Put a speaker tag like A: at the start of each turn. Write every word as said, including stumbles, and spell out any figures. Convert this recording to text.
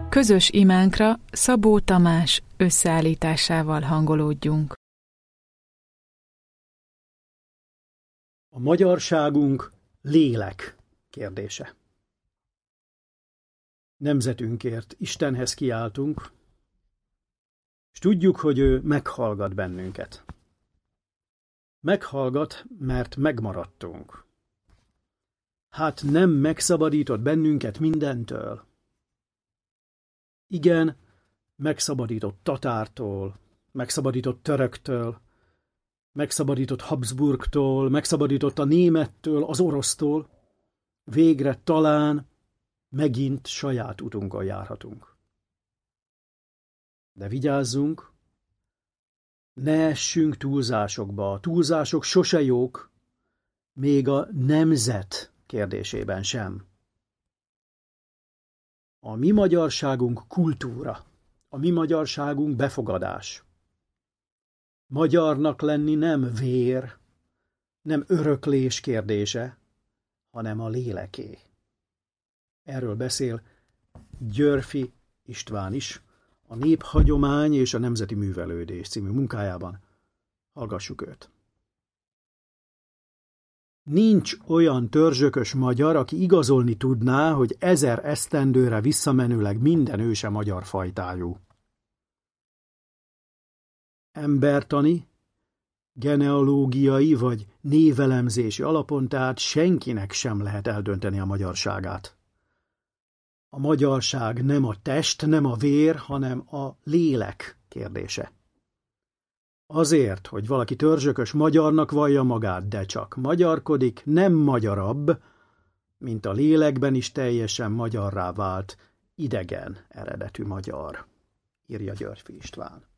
A: Közös imánkra Szabó Tamás összeállításával hangolódjunk.
B: A magyarságunk lélek kérdése. Nemzetünkért Istenhez kiáltunk, és tudjuk, hogy ő meghallgat bennünket. Meghallgat, mert megmaradtunk. Hát nem megszabadított bennünket mindentől? Igen, megszabadított tatártól, megszabadított töröktől, megszabadított Habsburgtól, megszabadított a némettől, az orosztól. Végre talán megint saját utunkon járhatunk. De vigyázzunk, ne essünk túlzásokba, a túlzások sose jók, még a nemzet kérdésében sem. A mi magyarságunk kultúra, a mi magyarságunk befogadás. Magyarnak lenni nem vér, nem öröklés kérdése, hanem a léleké. Erről beszél Györffy István is a Néphagyomány és a Nemzeti Művelődés című munkájában. Hallgassuk őt. Nincs olyan törzsökös magyar, aki igazolni tudná, hogy ezer esztendőre visszamenőleg minden őse magyar fajtájú. Embertani, genealógiai vagy névelemzési alapon tehát senkinek sem lehet eldönteni a magyarságát. A magyarság nem a test, nem a vér, hanem a lélek kérdése. Azért, hogy valaki törzsökös magyarnak vallja magát, de csak magyarkodik, nem magyarabb, mint a lélekben is teljesen magyarrá vált idegen eredetű magyar, írja Györffy István.